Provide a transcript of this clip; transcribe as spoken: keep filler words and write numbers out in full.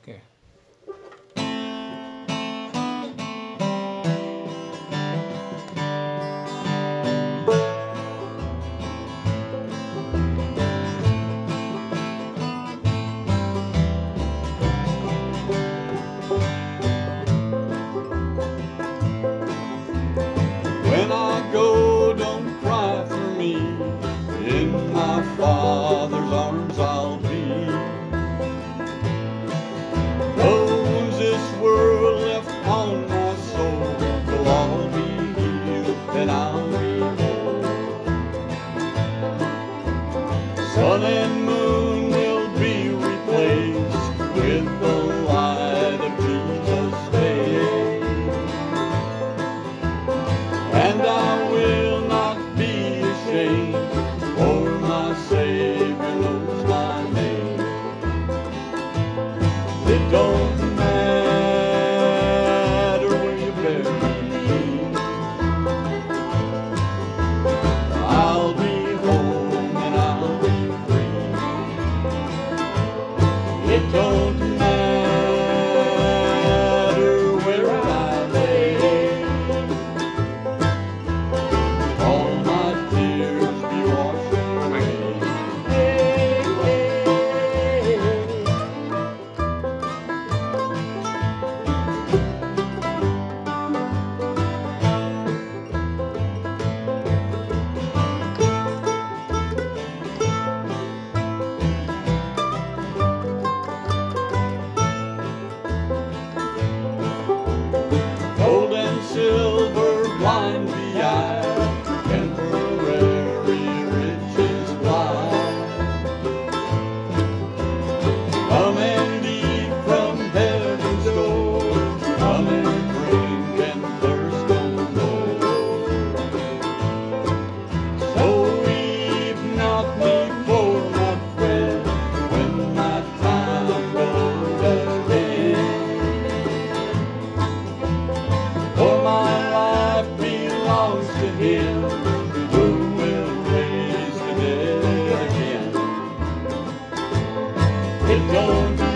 Okay. When I go, don't cry for me. In my Father's arms I'll be. Wounds this world left on my soul will all be healed, and I'll be whole. Sun and moon will be replaced with the light of Jesus' day. And I will not be ashamed, for my Savior knows my name. It don't matter where you bury me, I'll be home and I'll be free. It don't matter where I lay, all my tears be washed away. Gold and silver blind the eye, temporary riches fly. Come and eat from heaven's store, come and drink and thirst no more. So weep not me for my friend, when my time goes to end. For my life belongs to Him, who will raise the dead again. It don't